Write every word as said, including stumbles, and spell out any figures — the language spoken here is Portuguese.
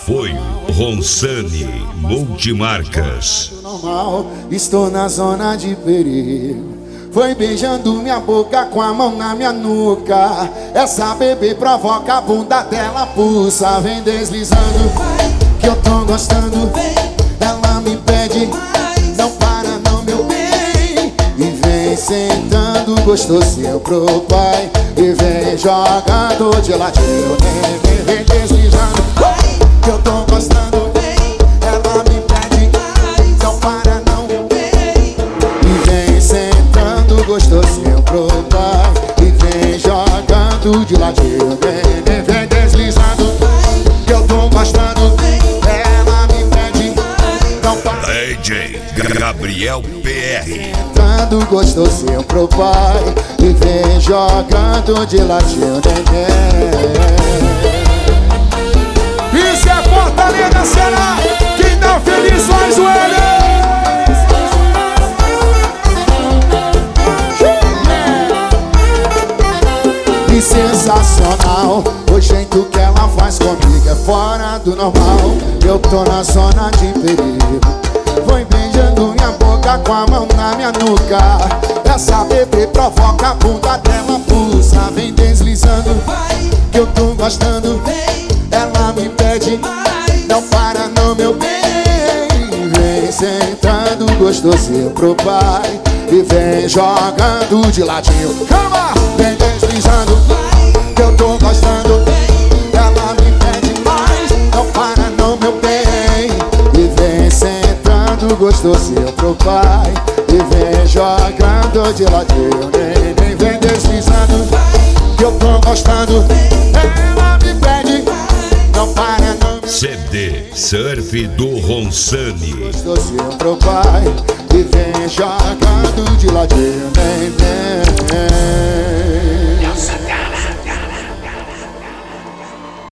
Apoio Ronsani Multimarcas. Normal, estou na zona de perigo. Foi beijando minha boca com a mão na minha nuca. Essa bebê provoca a bunda dela, pulsa, vem deslizando. Que eu tô gostando. Ela me pede, não para não, meu bem. E vem sentando gostosinho pro pai. E vem jogando de ladinho, vem, vem, vem deslizando. Que eu tô gostando. Ela me pede, não para não, meu bem. E vem sentando gostosinho pro pai. E vem jogando de ladinho, vem, vem, vem deslizando. Que eu tô gostando. Ela me pede, não para. D J Gabriel P R. Sentando gostosinho pro pai. E vem jogando de ladinho, vem, vem. Isso é Fortaleza, Ceará. Quem tá feliz faz o L. Que sensacional. O jeito que ela faz comigo é fora do normal. Eu tô na zona de perigo. Foi beijando minha boca com a mão na minha nuca. Essa bebê provoca a bunda dela, pulsa, vem deslizando. Que eu tô gostando. Ela me pede, não para não, meu bem. Vem sentando gostosinho pro pai. E vem jogando de ladinho. Calma! Vem deslizando, que eu tô gostando. Ela me pede mais, não para não, meu bem. E vem sentando gostosinho pro pai. E vem jogando de ladinho. Vem, vem, vem deslizando, que eu tô gostando. Ela me pede, não para não. C D Surf do Ronsani. Gostosinho pro pai. E vem jogando de ladinho, vem, vem.